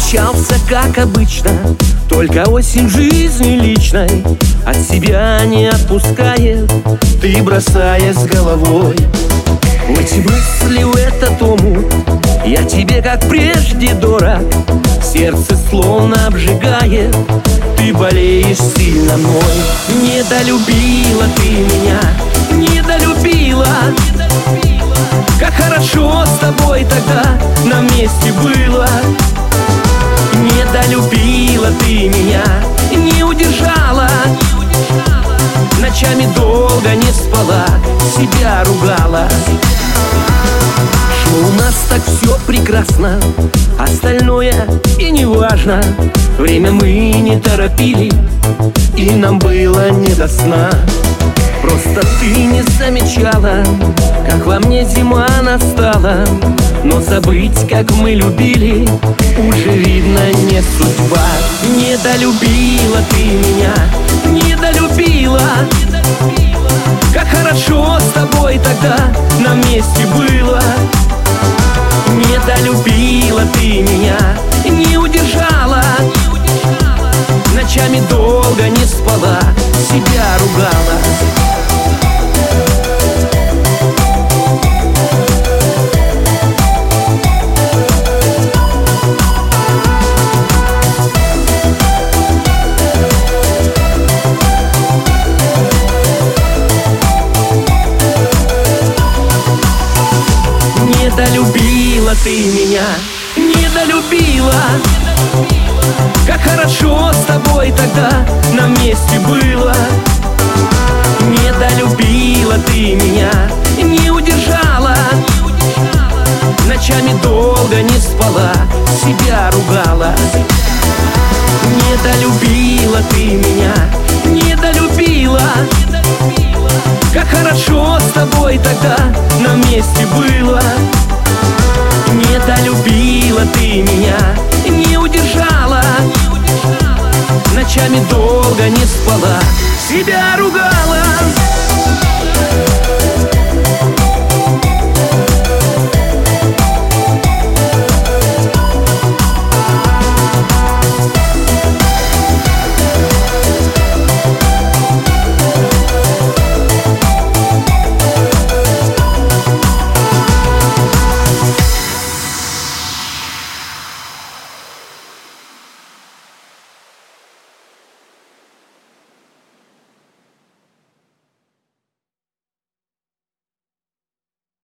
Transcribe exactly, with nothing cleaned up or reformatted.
Встречался, как обычно, только осень жизни личной от себя не отпускает, ты бросаясь головой в эти мысли, в этот омут. Я тебе, как прежде, дорог, сердце словно обжигает, ты болеешь сильно мной. Недолюбила ты меня, недолюбила. Как хорошо с тобой тогда нам вместе было. Недолюбила ты меня, не удержала. Ночами долго не спала, себя ругала. Шло у нас так все прекрасно, остальное и не важно. Время мы не торопили, и нам было не до сна. Просто ты не замечала, как во мне зима настала. Но забыть, как мы любили, уже видно не судьба. Недолюбила ты меня, недолюбила. Как хорошо с тобой тогда нам вместе было. Недолюбила ты меня, не удержала. Ночами долго не спала, себя ругала. Недолюбила ты меня, недолюбила. Как хорошо с тобой тогда нам вместе было. Недолюбила ты меня, не удержала. Ночами долго не спала, себя ругала. Недолюбила ты меня, недолюбила. Как хорошо с тобой тогда нам вместе было. Недолюбила ты меня, не удержала. Ночами долго не спала, себя ругала.